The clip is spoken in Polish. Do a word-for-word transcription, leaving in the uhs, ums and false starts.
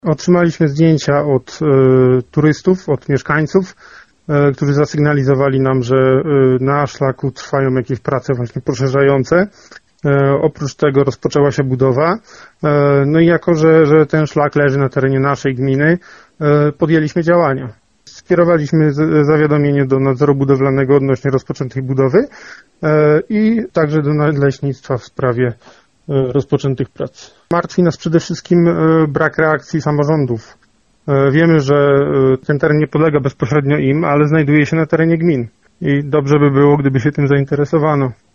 Otrzymaliśmy zdjęcia od y, turystów, od mieszkańców, y, którzy zasygnalizowali nam, że y, na szlaku trwają jakieś prace właśnie poszerzające. Y, oprócz tego rozpoczęła się budowa. Y, no i jako, że, że ten szlak leży na terenie naszej gminy, y, podjęliśmy działania. Skierowaliśmy z, zawiadomienie do nadzoru budowlanego odnośnie rozpoczętej budowy y, i także do nadleśnictwa w sprawie rozpoczętych prac. Martwi nas przede wszystkim brak reakcji samorządów. Wiemy, że ten teren nie podlega bezpośrednio im, ale znajduje się na terenie gmin i dobrze by było, gdyby się tym zainteresowano.